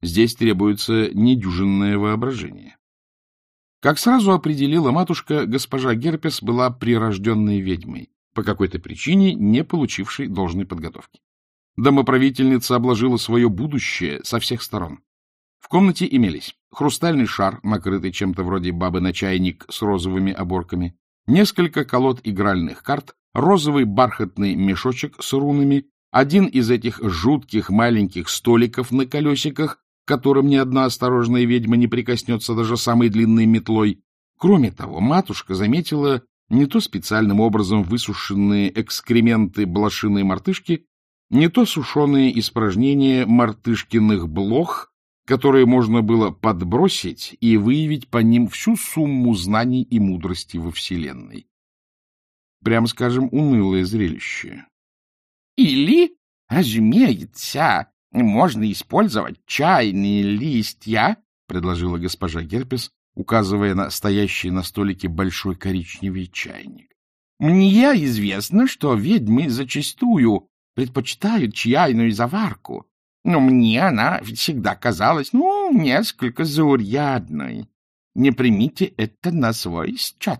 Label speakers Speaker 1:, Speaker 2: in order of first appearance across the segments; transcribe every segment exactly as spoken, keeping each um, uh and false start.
Speaker 1: Здесь требуется недюжинное воображение. Как сразу определила матушка, госпожа Герпес была прирожденной ведьмой, по какой-то причине не получившей должной подготовки. Домоправительница обложила свое будущее со всех сторон. В комнате имелись хрустальный шар, накрытый чем-то вроде бабы на чайник с розовыми оборками, несколько колод игральных карт, розовый бархатный мешочек с рунами, один из этих жутких маленьких столиков на колесиках, к которым ни одна осторожная ведьма не прикоснется даже самой длинной метлой. Кроме того, матушка заметила не то специальным образом высушенные экскременты блошиной мартышки, не то сушеные испражнения мартышкиных блох, которые можно было подбросить и выявить по ним всю сумму знаний и мудрости во Вселенной. Прямо скажем, унылое зрелище.
Speaker 2: Или, разумеется, можно использовать чайные листья, — предложила госпожа Герпес, указывая на стоящий на столике большой коричневый чайник. — Мне известно, что ведьмы зачастую предпочитают чайную заварку, но мне она всегда казалась, ну, несколько заурядной. Не примите это на свой счет.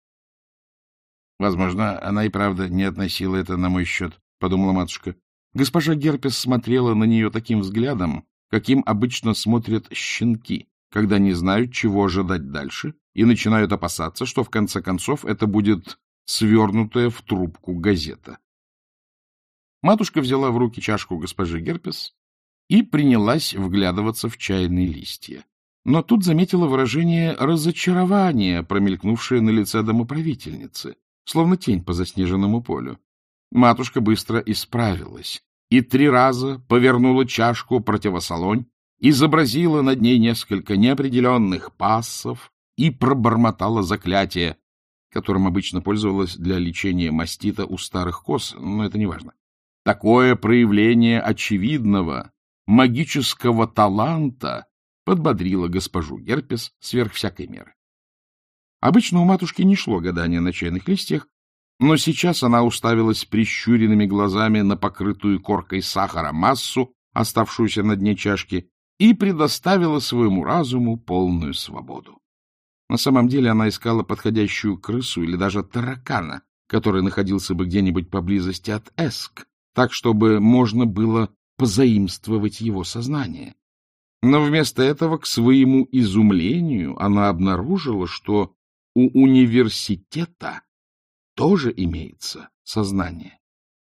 Speaker 1: — Возможно, она и правда не относила это на мой счет, — подумала матушка. Госпожа Герпес смотрела на нее таким взглядом, каким обычно смотрят щенки, когда не знают, чего ожидать дальше, и начинают опасаться, что в конце концов это будет свернутая в трубку газета. Матушка взяла в руки чашку госпожи Герпес и принялась вглядываться в чайные листья. Но тут заметила выражение разочарования, промелькнувшее на лице домоправительницы, словно тень по заснеженному полю. Матушка быстро исправилась и три раза повернула чашку противосолонь, изобразила над ней несколько неопределенных пассов и пробормотала заклятие, которым обычно пользовалась для лечения мастита у старых коз, но это не важно. Такое проявление очевидного магического таланта подбодрило госпожу Герпес сверх всякой меры. Обычно у матушки не шло гадание на чайных листьях, но сейчас она уставилась прищуренными глазами на покрытую коркой сахара массу, оставшуюся на дне чашки, и предоставила своему разуму полную свободу. На самом деле она искала подходящую крысу или даже таракана, который находился бы где-нибудь поблизости от Эск, так, чтобы можно было позаимствовать его сознание. Но вместо этого, к своему изумлению, она обнаружила, что у университета тоже имеется сознание.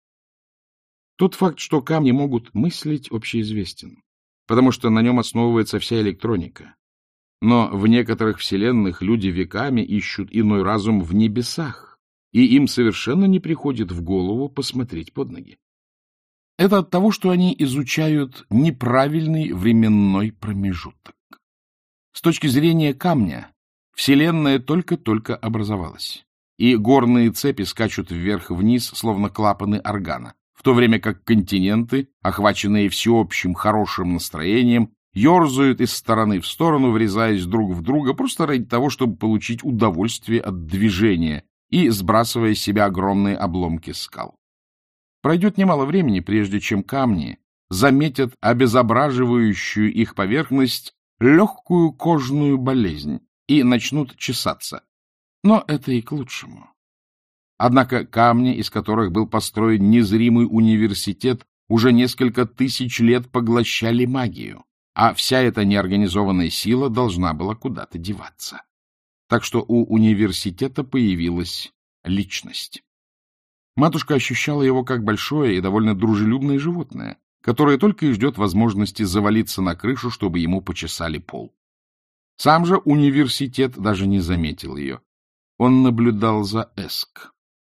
Speaker 1: Тот факт, что камни могут мыслить, общеизвестен, потому что на нем основывается вся электроника. Но в некоторых вселенных люди веками ищут иной разум в небесах, и им совершенно не приходит в голову посмотреть под ноги. Это от того, что они изучают неправильный временной промежуток. С точки зрения камня, Вселенная только-только образовалась, и горные цепи скачут вверх-вниз, словно клапаны органа, в то время как континенты, охваченные всеобщим хорошим настроением, ерзают из стороны в сторону, врезаясь друг в друга, просто ради того, чтобы получить удовольствие от движения и сбрасывая с себя огромные обломки скал. Пройдет немало времени, прежде чем камни заметят обезображивающую их поверхность легкую кожную болезнь и начнут чесаться. Но это и к лучшему. Однако камни, из которых был построен незримый университет, уже несколько тысяч лет поглощали магию, а вся эта неорганизованная сила должна была куда-то деваться. Так что у университета появилась личность. Матушка ощущала его как большое и довольно дружелюбное животное, которое только и ждет возможности завалиться на крышу, чтобы ему почесали пол. Сам же университет даже не заметил ее. Он наблюдал за Эск.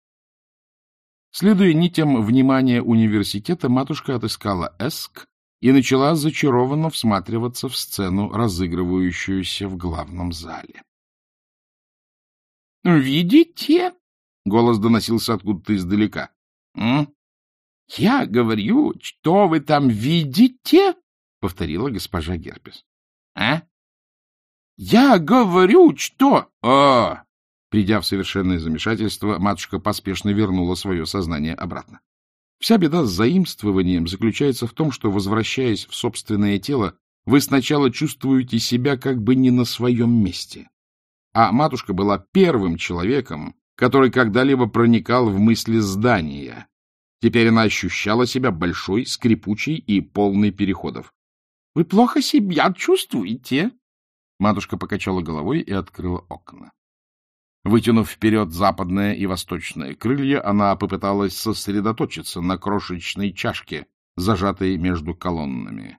Speaker 1: Следуя нитям внимания университета, матушка отыскала Эск и начала зачарованно всматриваться в сцену, разыгрывающуюся в главном зале. — Видите? — голос доносился откуда-то издалека. — Я говорю, что вы там видите? — повторила госпожа Герпес. — А? — Я говорю, что... — О! Придя в совершенное замешательство, матушка поспешно вернула свое сознание обратно. Вся беда с заимствованием заключается в том, что, возвращаясь в собственное тело, вы сначала чувствуете себя как бы не на своем месте. А матушка была первым человеком, который когда-либо проникал в мысли здания. Теперь она ощущала себя большой, скрипучей и полной переходов. — Вы плохо себя чувствуете? Матушка покачала головой и открыла окна. Вытянув вперед западное и восточное крылья, она попыталась сосредоточиться на крошечной чашке, зажатой между колоннами.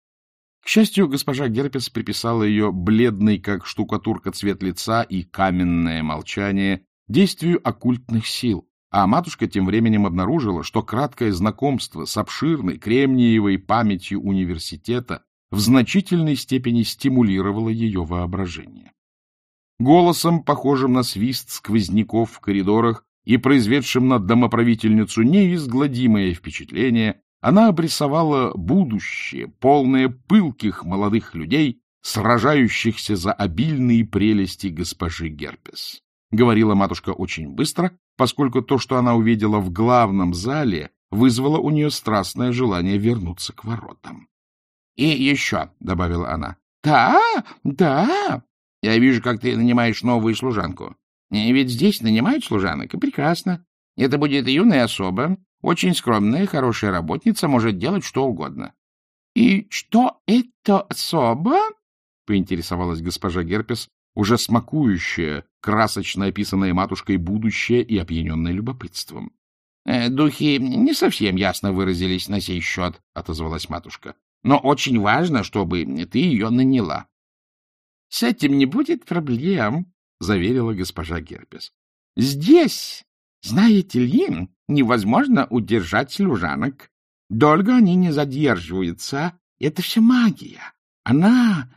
Speaker 1: К счастью, госпожа Герпес приписала ее бледный, как штукатурка, цвет лица и каменное молчание действию оккультных сил, а матушка тем временем обнаружила, что краткое знакомство с обширной кремниевой памятью университета в значительной степени стимулировало ее воображение. Голосом, похожим на свист сквозняков в коридорах и произведшим на домоправительницу неизгладимое впечатление, она обрисовала будущее, полное пылких молодых людей, сражающихся за обильные прелести госпожи Герпес. Говорила матушка очень быстро, поскольку то, что она увидела в главном зале, вызвало у нее страстное желание вернуться к воротам. — И еще, — добавила она, — да, да, я вижу, как ты нанимаешь новую служанку. И ведь здесь нанимают служанок, и прекрасно. Это будет юная особа, очень скромная, хорошая работница, может делать что угодно. — И что это особа? — поинтересовалась госпожа Герпес, уже смакующая, красочно описанное матушкой будущее и опьяненное любопытством. — Духи не совсем ясно выразились на сей счет, — отозвалась матушка. — Но очень важно, чтобы ты ее наняла. — С этим не будет проблем, — заверила госпожа Герпес. — Здесь, знаете ли, невозможно удержать служанок. Долго они не задерживаются. Это все магия. Она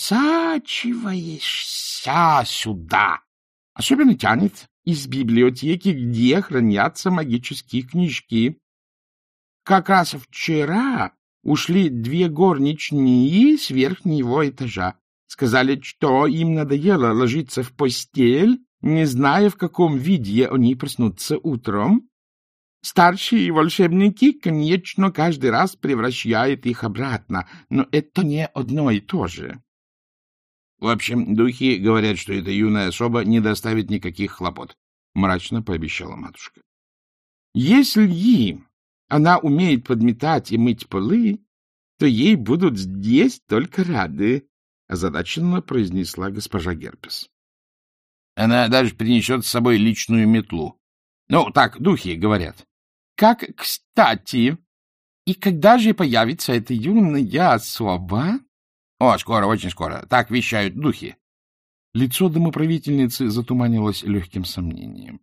Speaker 1: просачиваешься сюда. Особенно тянет из библиотеки, где хранятся магические книжки. Как раз вчера ушли две горничные с верхнего этажа. Сказали, что им надоело ложиться в постель, не зная, в каком виде они проснутся утром. Старшие волшебники, конечно, каждый раз превращают их обратно, но это не одно и то же. В общем, духи говорят, что эта юная особа не доставит никаких хлопот, — мрачно пообещала матушка. Если она умеет подметать и мыть полы, то ей будут здесь только рады, — озадаченно произнесла госпожа Герпес. Она даже принесет с собой личную метлу. Ну, так духи говорят. Как кстати. И когда же появится эта юная особа? О, скоро, очень скоро. Так вещают духи. Лицо домоправительницы затуманилось легким сомнением.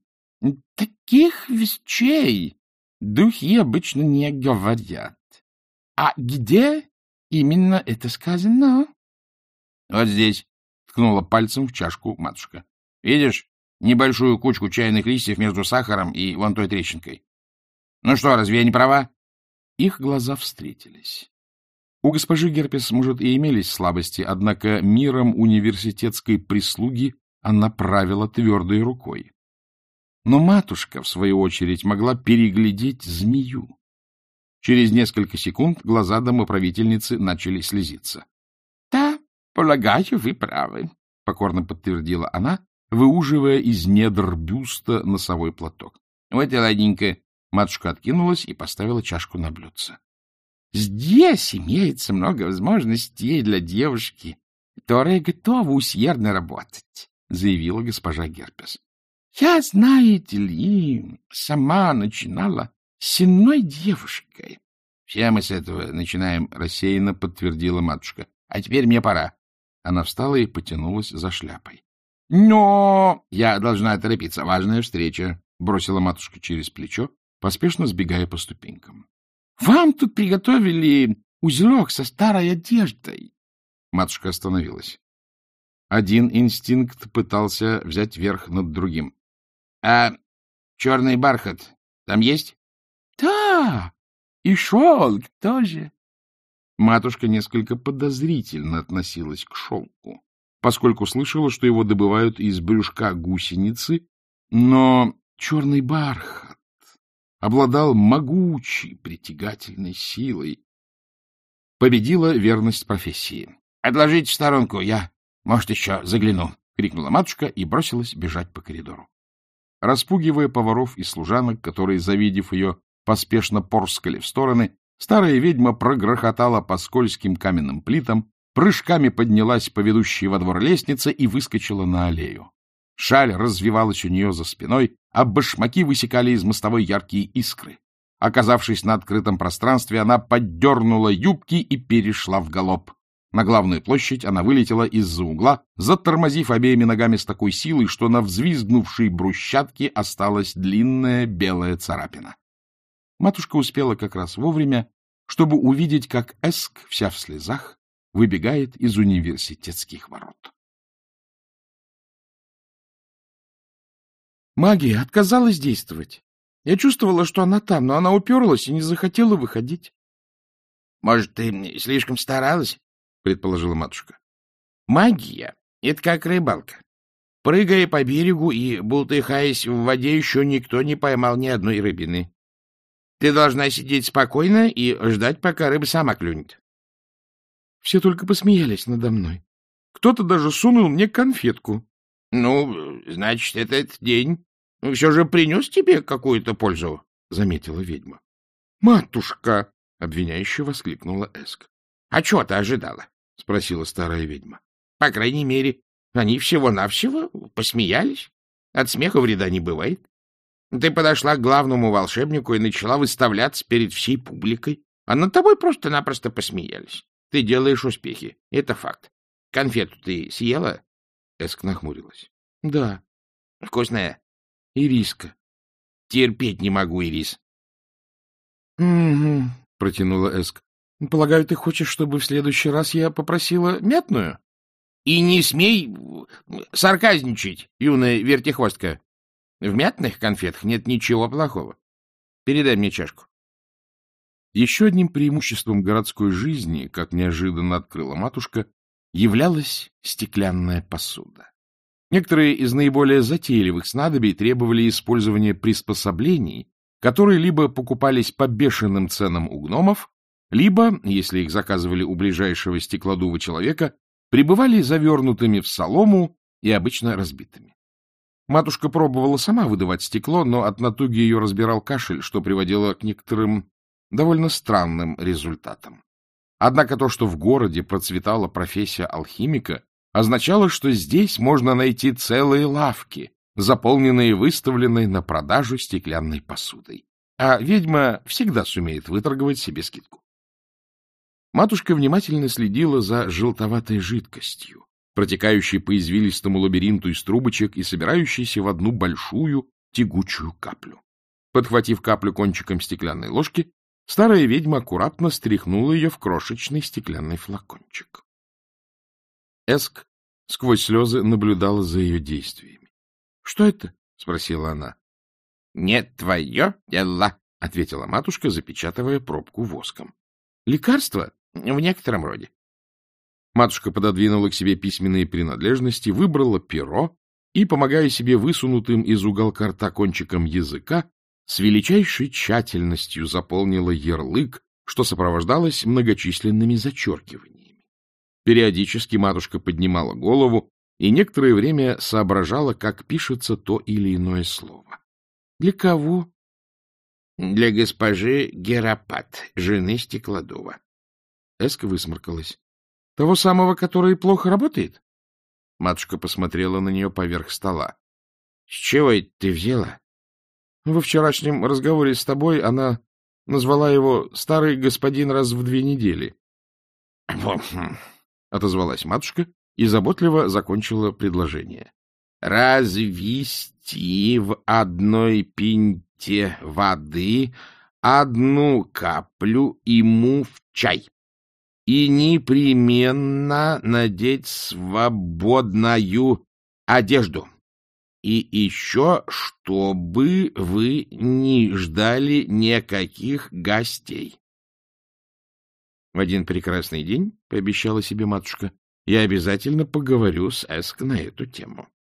Speaker 1: Таких вещей духи обычно не говорят. А где именно это сказано? Вот здесь, ткнула пальцем в чашку матушка. Видишь небольшую кучку чайных листьев между сахаром и вон той трещинкой? Ну что, разве я не права? Их глаза встретились. У госпожи Герпес, может, и имелись слабости, однако миром университетской прислуги она правила твердой рукой. Но матушка, в свою очередь, могла переглядеть змею. Через несколько секунд глаза домоправительницы начали слезиться. — Да, полагаю, вы правы, — покорно подтвердила она, выуживая из недр бюста носовой платок. — Вот и ладненько. Матушка откинулась и поставила чашку на блюдце. — Здесь имеется много возможностей для девушки, которая готова усердно работать, — заявила госпожа Герпес. — Я, знаете ли, сама начинала с сенной девушкой. — Все мы с этого начинаем, — рассеянно подтвердила матушка. — А теперь мне пора. Она встала и потянулась за шляпой. — Но я должна торопиться. Важная встреча, — бросила матушка через плечо, поспешно сбегая по ступенькам. — Вам тут приготовили узелок со старой одеждой. Матушка остановилась. Один инстинкт пытался взять верх над другим. — А черный бархат там есть? — Да, и шелк тоже. Матушка несколько подозрительно относилась к шелку, поскольку слышала, что его добывают из брюшка гусеницы, но черный бархат обладал могучей притягательной силой. Победила верность профессии.
Speaker 2: — Отложите в сторонку, я, может, еще загляну,
Speaker 1: — крикнула матушка и бросилась бежать по коридору. Распугивая поваров и служанок, которые, завидев ее, поспешно порскали в стороны, старая ведьма прогрохотала по скользким каменным плитам, прыжками поднялась по ведущей во двор лестнице и выскочила на аллею. Шаль развивалась у нее за спиной, а башмаки высекали из мостовой яркие искры. Оказавшись на открытом пространстве, она поддернула юбки и перешла в галоп. На главную площадь она вылетела из-за угла, затормозив обеими ногами с такой силой, что на взвизгнувшей брусчатке осталась длинная белая царапина. Матушка успела как раз вовремя, чтобы увидеть, как Эск, вся в слезах, выбегает из университетских ворот. Магия отказалась действовать. Я чувствовала, что она там, но она уперлась и не захотела выходить.
Speaker 2: — Может, ты слишком старалась? — предположила матушка.
Speaker 1: — Магия — это как рыбалка. Прыгая по берегу и бултыхаясь в воде, еще никто не поймал ни одной рыбины. Ты должна сидеть спокойно и ждать, пока рыба сама клюнет. Все только посмеялись надо мной. Кто-то даже сунул мне конфетку. — Ну, значит, этот день все же принес тебе какую-то пользу, — заметила ведьма. — Матушка! — обвиняюще воскликнула Эск. — А чего ты ожидала? — спросила старая ведьма. — По крайней мере, они всего-навсего посмеялись. От смеха вреда не бывает. Ты подошла к главному волшебнику и начала выставляться перед всей публикой, а над тобой просто-напросто посмеялись. Ты делаешь успехи. Это факт. Конфету ты съела? Эск нахмурилась. — Да. — Вкусная? — Ириска. — Терпеть не могу ирис. — Угу, — протянула Эск. — Полагаю, ты хочешь, чтобы в следующий раз я попросила мятную? — И не смей сарказничать, юная вертихвостка. В мятных конфетах нет ничего плохого. Передай мне чашку. Еще одним преимуществом городской жизни, как неожиданно открыла матушка, являлась стеклянная посуда. Некоторые из наиболее затейливых снадобий требовали использования приспособлений, которые либо покупались по бешеным ценам у гномов, либо, если их заказывали у ближайшего стеклодува человека, прибывали завернутыми в солому и обычно разбитыми. Матушка пробовала сама выдавать стекло, но от натуги ее разбирал кашель, что приводило к некоторым довольно странным результатам. Однако то, что в городе процветала профессия алхимика, означало, что здесь можно найти целые лавки, заполненные выставленной на продажу стеклянной посудой. А ведьма всегда сумеет выторговать себе скидку. Матушка внимательно следила за желтоватой жидкостью, протекающей по извилистому лабиринту из трубочек и собирающейся в одну большую тягучую каплю. Подхватив каплю кончиком стеклянной ложки, старая ведьма аккуратно стряхнула ее в крошечный стеклянный флакончик. Эск сквозь слезы наблюдала за ее действиями. — Что это? — спросила она. — Нет, твое дело, — ответила матушка, запечатывая пробку воском. — Лекарство? В некотором роде. Матушка пододвинула к себе письменные принадлежности, выбрала перо и, помогая себе высунутым из уголка рта кончиком языка, с величайшей тщательностью заполнила ярлык, что сопровождалось многочисленными зачеркиваниями. Периодически матушка поднимала голову и некоторое время соображала, как пишется то или иное слово. — Для кого? — Для госпожи Герапат, жены стеклодува. Эска высморкалась. — Того самого, который плохо работает? Матушка посмотрела на нее поверх стола. — С чего это ты взяла? — Во вчерашнем разговоре с тобой она назвала его «старый господин раз в две недели». — отозвалась матушка и заботливо закончила предложение. — Развести в одной пинте воды одну каплю ему в чай. И непременно надеть свободную одежду. И еще, чтобы вы не ждали никаких гостей. В один прекрасный день, — пообещала себе матушка, — я обязательно поговорю с Эск на эту тему.